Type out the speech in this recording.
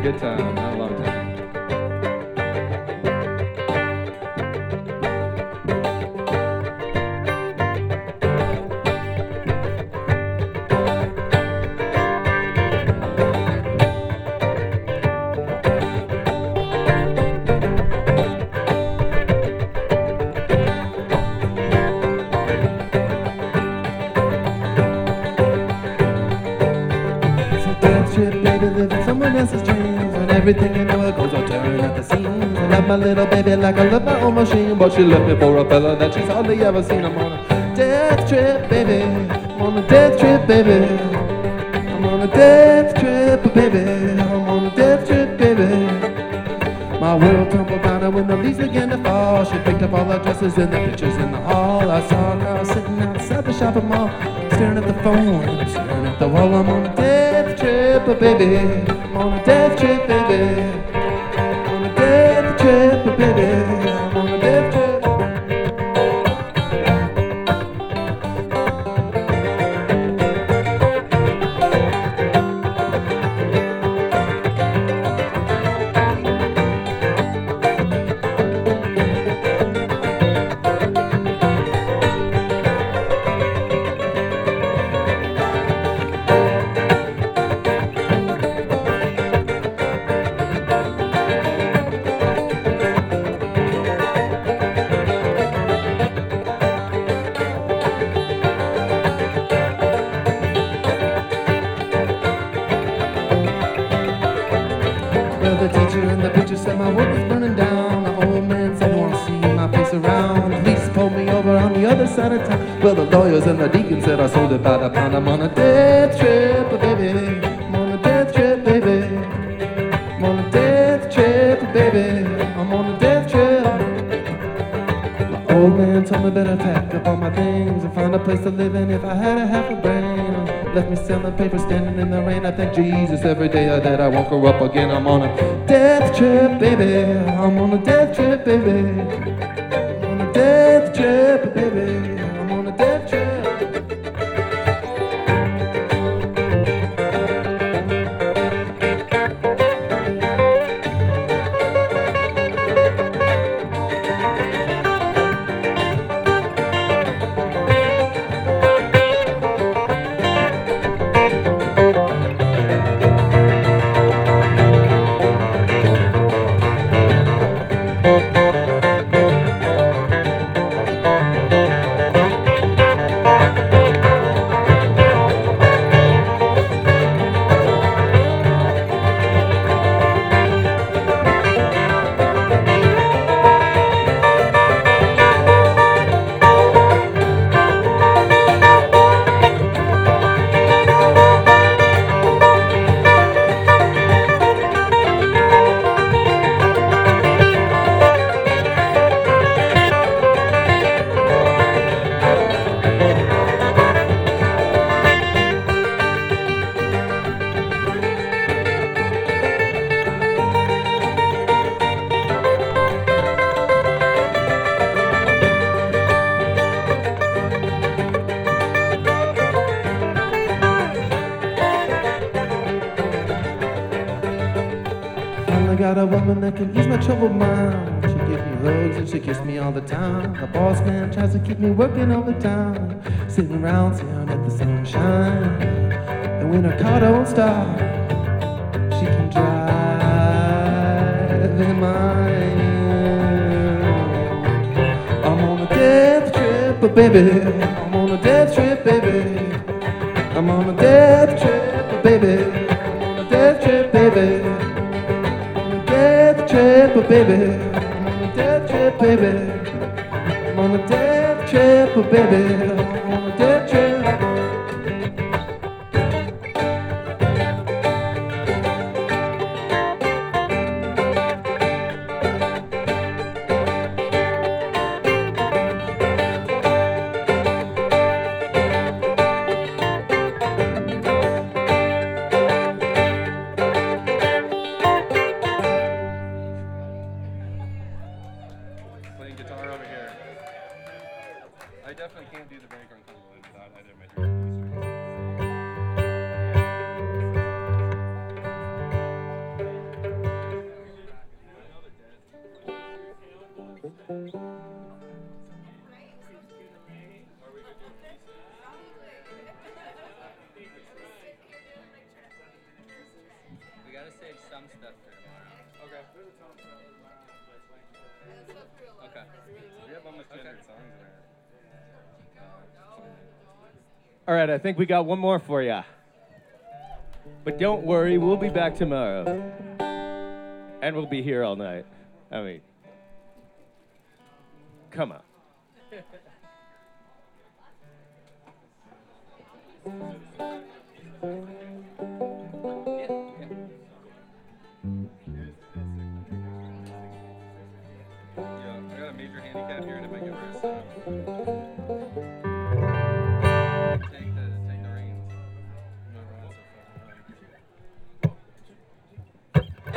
a good time, not a long time. Living someone else's dreams, and everything you know it goes on turn at the seams. I love my little baby like I love my own machine, but she left me for a fella that she's hardly ever seen. I'm on a death trip, baby. I'm on a death trip, baby. I'm on a death trip, baby. I'm on a death trip, baby. My world tumbled down, and when the leaves began to fall, she picked up all the dresses and the pictures in the hall. I saw a girl sitting outside the shopping mall, staring at the phone, and I'm staring at the wall. I'm on a death trip, baby. I'm on a death trip, baby. I'm on a death trip, baby. I'm on a death trip. The teacher in the picture said my world was burning down. The old man said, "Want to see my face around?" The police pulled me over on the other side of town. Well, the lawyers and the deacon said I sold it by the pound. I'm on a death trip, baby. I'm on a death trip, baby. I'm on a death trip, baby. I'm on a death trip. My old man told me better pack up all my things and find a place to live in if I had a half a brain. Left me selling paper, standing in the rain. I thank Jesus every day that I won't grow up again. I'm on a death trip, baby. I'm on a death trip, baby. I'm on a death trip, baby. I'm on a death trip. I got a woman that can ease my troubled mind. She gives me hugs and she kisses me all the time. The boss man tries to keep me working all the time, sitting around staring at the sunshine. And when her car don't start, she can drive in mine. I'm on a death trip, baby. I'm on a death trip, baby. I'm on a death trip, baby. I'm on a death trip, baby. Death trip, baby. I'm on a death trip, baby. I'm on a death trip, baby. I'm on a death trip. Playing guitar over here. I definitely can't do the background convoluted without either of my three producers. Okay. We have almost 200 songs there. All right, I think we got one more for you. But don't worry, we'll be back tomorrow. And we'll be here all night. I mean, come on. Yeah, I got a major handicap here to make it verse.